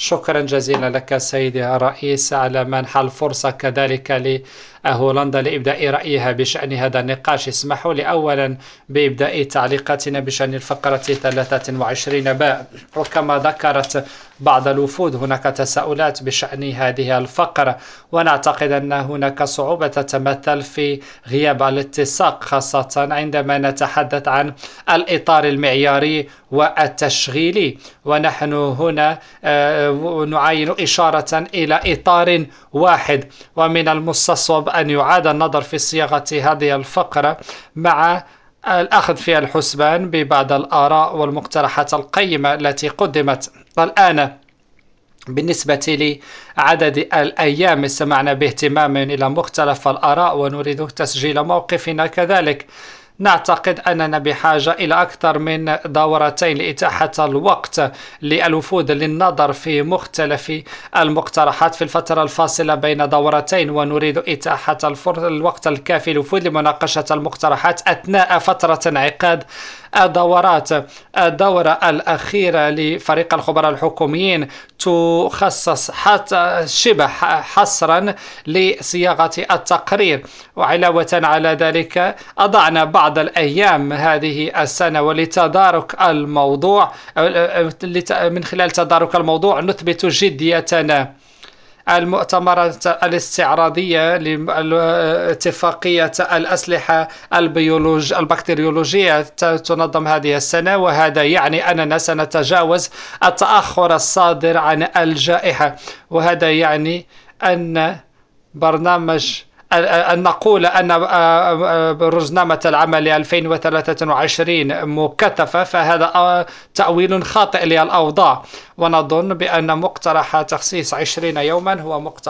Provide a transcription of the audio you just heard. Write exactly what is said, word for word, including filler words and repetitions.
شكرا جزيلا لك سيدي الرئيس على منح الفرصة كذلك لهولندا لإبداء رأيها بشأن هذا النقاش. اسمحوا لي أولا بإبداء تعليقاتنا بشأن الفقرة ثلاثة وعشرين باء. وكما ذكرت بعض الوفود هناك تساؤلات بشأن هذه الفقرة، ونعتقد أن هناك صعوبة تتمثل في غياب الاتساق، خاصة عندما نتحدث عن الإطار المعياري والتشغيلي. ونحن هنا نعاين إشارة إلى إطار واحد، ومن المستصوب أن يعاد النظر في صياغة هذه الفقرة مع الأخذ في الحسبان ببعض الآراء والمقترحات القيمة التي قدمت. الآن بالنسبة لعدد الأيام استمعنا باهتمام إلى مختلف الآراء ونريد تسجيل موقفنا كذلك. نعتقد أننا بحاجة إلى أكثر من دورتين لإتاحة الوقت للوفود للنظر في مختلف المقترحات في الفترة الفاصلة بين دورتين، ونريد إتاحة الوقت الكافي للوفود لمناقشة المقترحات أثناء فترة انعقاد الدورات. الدورة الأخيرة لفريق الخبراء الحكوميين تخصص حتى شبه حصرا لصياغة التقرير، وعلاوة على ذلك أضعنا بعض الأيام هذه السنة ولتدارك الموضوع. من خلال تدارك الموضوع نثبت جديتنا. المؤتمرات الاستعراضية لاتفاقية الأسلحة البيولوج البكتيريولوجية تنظم هذه السنة، وهذا يعني أننا سنتجاوز التأخر الصادر عن الجائحة، وهذا يعني أن برنامج أن نقول أن برنامج العمل ألفين وثلاثة وعشرين مكثفة، فهذا تأويل خاطئ للأوضاع. ونظن بأن مقترح تخصيص عشرين يوما هو مقترح